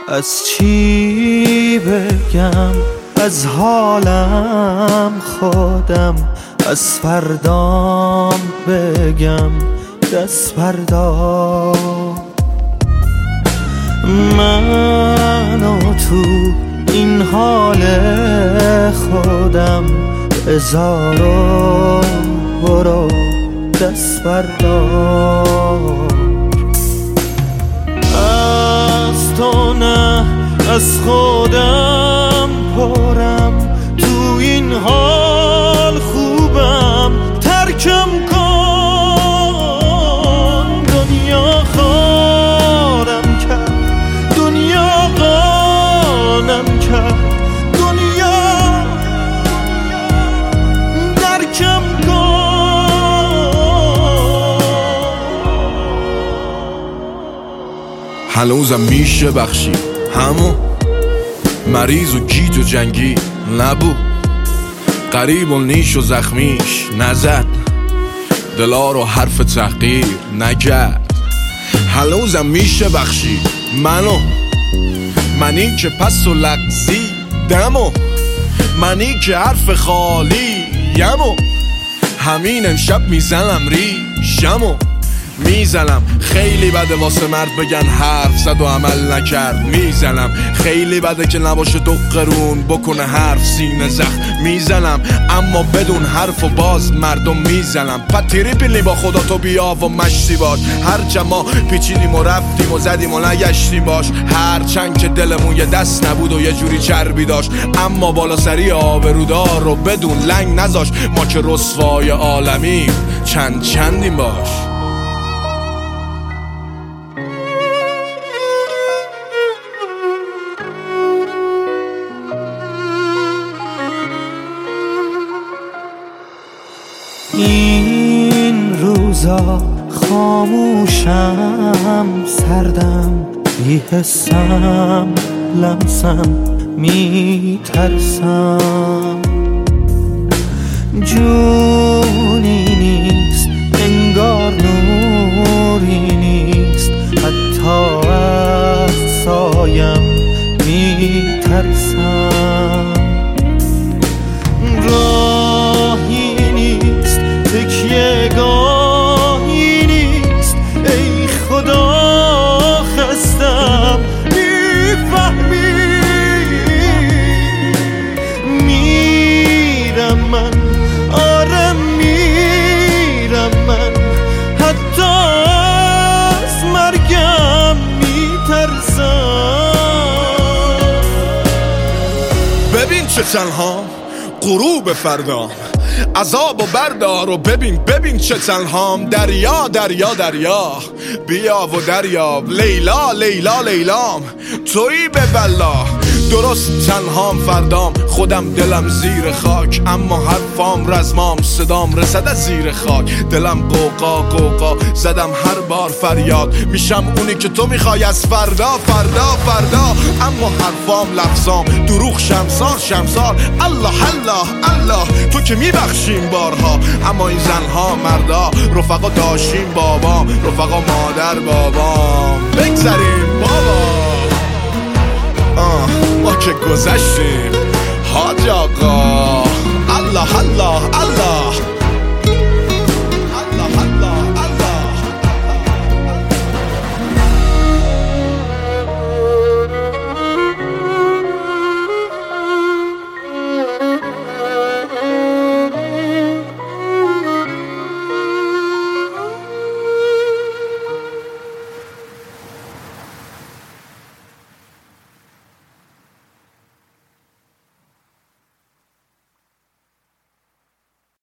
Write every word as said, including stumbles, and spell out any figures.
از چی بگم؟ از حالم خودم، از فردام بگم دست فردا. من و تو این حال خودم بذار و برو دست بردار. از تو نه از خودم پرم، تو این حال خوبم ترکم کن. دنیا خارم کرد، دنیا قانم کرد، دنیا درکم کن. هنوزم میشه بخشی همون مریض و گیج و جنگی نبود، قریب و نیش و زخمیش نزد، دلا رو حرف تحقیر نگرد. هنوزم میشه بخشی منو، منی که پس و لغزی دمو، منی که حرف خالی یمو. همین امشب میزنم ریشمو میزنم. خیلی بده واسه مرد بگن حرف زد و عمل نکرد. میزنم خیلی بده که نباشه دو قرون بکنه حرف سینه زخم. میزنم اما بدون حرف و باز مردم میزنم. پتیری پیلی با خدا تو بیا و مشتی باش. هر جما پیچیدیم و رفتیم و زدیم و نگشتیم باش. هر چند که دلمون یه دست نبود و یه جوری چربی داشت، اما بالا سری آبرودار رو بدون لنگ نذاش. ما که رسوای عالمیم چند چندیم باش. این روزا خاموشم، سردم، بی‌حسم، لمسم، میترسم. جونی نیست انگار نوری نیست، حتی از سایم میترسم. راهی نیست تکیه گاهی نیست، ای خدا خستم میفهمی. میرم من، آره میرم من، حتی از مرگم میترسم. ببین چه تنها غروب فردام، عذاب و بردار و ببین ببین چه تنهام. دریا دریا دریا بیا و دریاب. لیلا لیلا لیلام تویی به بلا. درست تنهام فردام، خودم دلم زیر خاک، اما حرفام رزمام، صدام رسد از زیر خاک. دلم قوقا قوقا زدم هر بار فریاد. میشم اونی که تو میخوای از فردا فردا فردا، اما حرفام لفظام دروغ شمسار شمسار. الله الله الله تو که میبخشیم بارها، اما این زنها مردا رفقا داشتیم بابام، رفقا مادر بابام. بگذاریم بابا آه ما که گذشتیم حاج آقا.